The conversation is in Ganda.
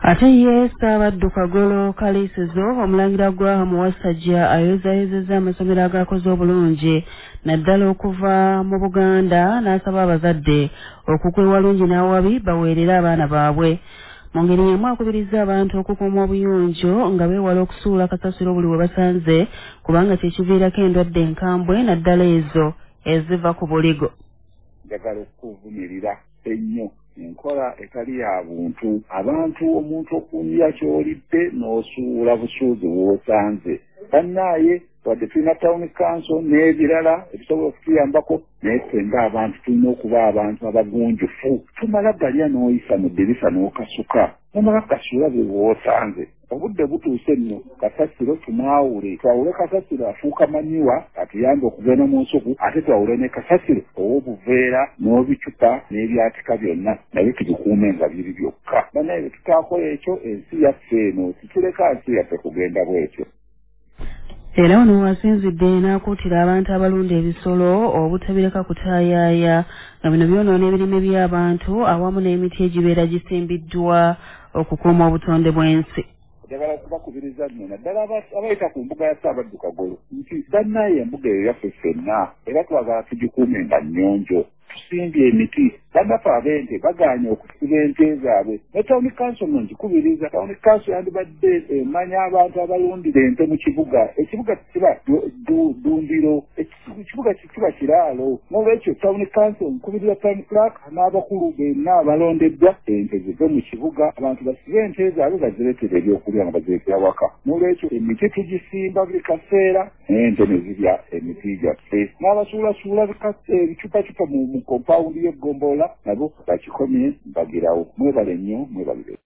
Ate ye Ssaabadduka Golo Kaliisizo omulangira Graham Wasajja ayozayozezza amasomero agakoze obulungi naddala okuva mu Buganda n'asaba abazadde okukwewalungi n'awabi baweerere abaana baabwe. Mu ngeri y'emu akubirizza abantu okukuuma obuyonjo nga beewala okusuula kasasiro buli we basanze kubanga kye kiviirako endwadde enkambwe naddala ezo eziva ku buligo. Njagala okuvumirira ennyo enkola etali ya buntu abantu omuntu okumya ky'olidde n'osuula busuuzi bw'osanze bannaaye wadde tulina town council n'ebirala ebisobola okutuyambako naye fenga abantu tulina okuba abantu abagunjufu tumala galya n'oyisa mu ddirisa n'okasuka nomala kasuula bwe bw'osanze obudde butuuse nno kasasiro tumwawule twawule kasasiro afuuka manyiwa atuyambe okugenda mu nsuku ate twawule ne kasasiro ow'obuveera n'obicupa n'ebyatika byonna nabyo tubikuume nga biri byokka banaye bwe tutaakola ekyo ensi yaffe eno situleka nsi yaffe kugenda bwekyo. Era ono wasinzidde n'akuutira abantu abalunda ebisolo obutabireka kutaayaaya nga bino byonoona ebirime by'abantu awamu n'emiti egibeera gisimbiddwa okukuuma obutonde bw'ensi. Njagala okubakubiriza nno naddala abayita ku mbuga ya Ssaabadduka Golo nti bannaye embuga eyo yaffe ffenna era twagala tugikuume nga nnyonjo tusimbye emiti bannaffe ab'ente bagaanye okusiba ente zaabwe ne town council no ngikubiriza town council yandibadde emanya abantu abalundira ente mu kibuga ekibuga kiba ddundiro ekibuga kiba kiraalo n'olwekyo town council nkubiriza town clerk n'abakulu benna abalondeddwa ente zive mu kibuga abantu basibe ente zaabwe bazireetere ebyokulya nga bazirekera waka n'olwekyo emiti tugisimba buli kaseera n'ente ne zirya emiti gyaffe n'abasuulasuula ebicupacupa mu kompawundi y'eggombola nabo bakikomye mbagirawo mwebale nnyo mwebalire.